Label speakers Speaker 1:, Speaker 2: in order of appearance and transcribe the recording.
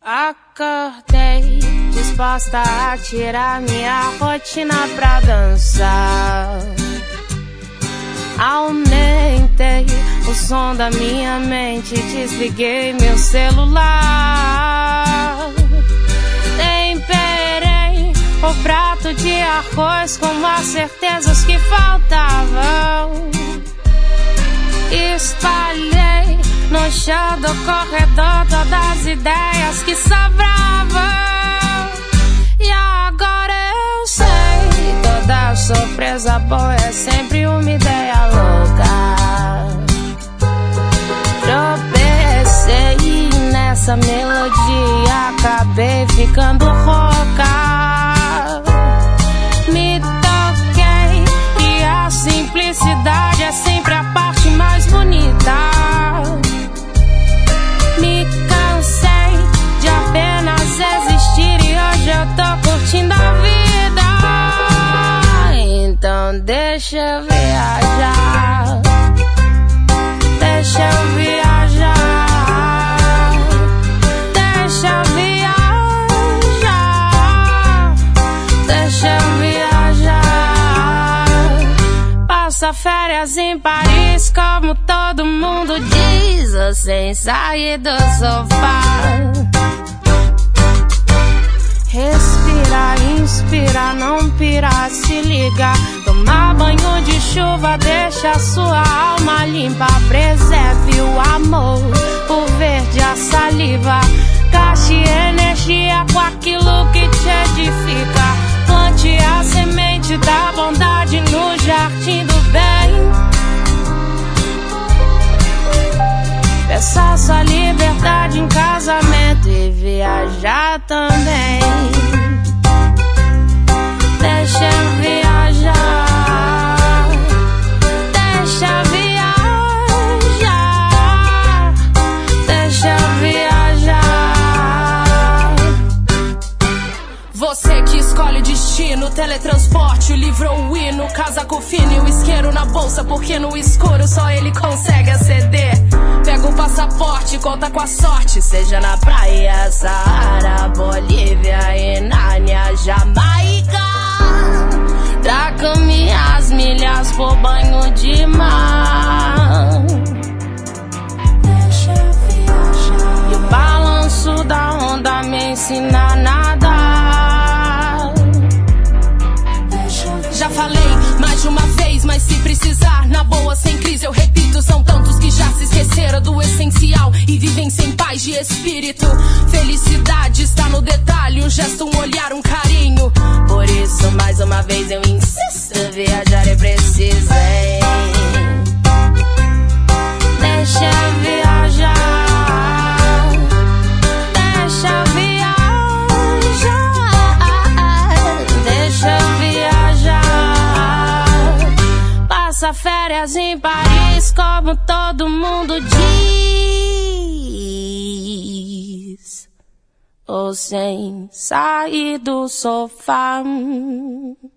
Speaker 1: Acordei, disposta a tirar minha rotina pra dançar. Aumentei o som da minha mente, desliguei meu celular. Temperei o prato de arroz com as certezas que faltavam. Espalhei no chão do corredor todas as ideias que sobravam. E agora eu sei, toda surpresa boa é sempre uma ideia louca. Tropecei nessa melodia, acabei ficando rouca. Me toquei que a simplicidade é sempre a parte mais bonita. Me cansei de apenas existir e hoje eu tô curtindo a vida. Então deixa eu viajar, deixa eu viajar, deixa eu viajar, deixa eu viajar. Passa férias em Paris como todo mundo diz, ou sem sair do sofá. Respirar, inspirar, não pirar, se ligar. Tomar banho de chuva, deixa a sua alma limpa. Preserve o amor, o verde, a saliva. Gaste energia com aquilo que te edifica. Plante a semente da bondade no jardim do bem. Peça sua liberdade em casamento e viajar também. Deixa eu viajar, deixa eu viajar, deixa eu viajar. Você que escolhe o destino, teletransporte, o livro ou o hino, casaco fino e o isqueiro na bolsa, porque no escuro só ele consegue aceder. Pega o passaporte, conta com a sorte, seja na praia, Saara, Bolívia e Nárnia, Jamaica. Traga minhas milhas por banho de mar. Deixa eu viajar. E o balanço da onda me ensina a nadar. Já falei mais de uma vez, mas se precisar, na boa, sem crise, eu repito. São tantos que já se esqueceram do essencial e vivem sem paz de espírito. Felicidade está no detalhe, um gesto, um olhar, um carinho. Por isso, mais uma vez eu insisto, viajar é preciso, hein? Deixa eu viajar, deixa eu viajar, deixa eu viajar. Passa férias em Paris como todo mundo diz, ou sem sair do sofá.